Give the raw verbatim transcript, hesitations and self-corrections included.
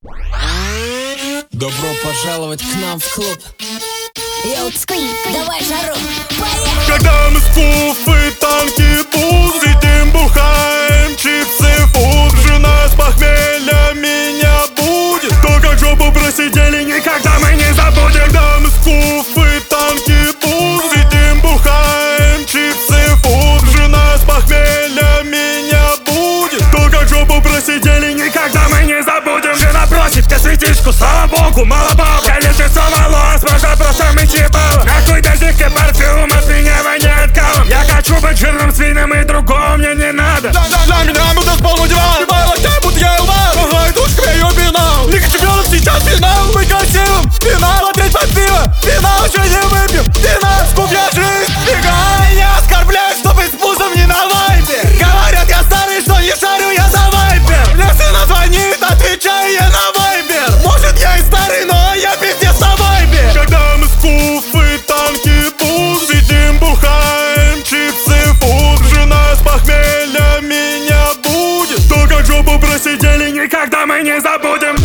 Добро пожаловать к нам в клуб. Йоу, сквин, давай жару, поехали! Когда мы с куфы, танки, буз, сидим, бухаем, чипсы, фуд. Жена с похмелья меня будет. То, как жопу просидели, никогда мы не забудем. Когда мы с куфы, танки, буз, сидим, бухаем, чипсы, фуд. Жена с похмелья меня будет. То, как жопу просидели, никогда мы не забудем. Жена просит мне светишку, слава богу, мало баб. Я лечу со волос, можно просто мыть ебало. Нахуй дождик и парфюм, от меня воняет калом. Я хочу быть жирным свином, и другого мне не надо. Для меня будто полный диван, снимай локтя, будто я Илвар. Ага, и душка, я ее пинал. Лига чемпионов сейчас финал. Быть красивым, финал, смотреть под пиво. Финал, еще не выпьем, финал, скуп я жизнь. Бегай, не оскорбляй, чтоб быть с пузом не на вайпе. Говорят, я старый, что не шарю, я за вайпер. Мне сына звонит, отвечаю я на вайбер. Может, я и старый, но я пиздец на вайбе. Когда мы с куфы, танки, буз, сидим, бухаем, чипсы, фуд. Жена с похмелья меня будет. То, как жопу просидели, никогда мы не забудем.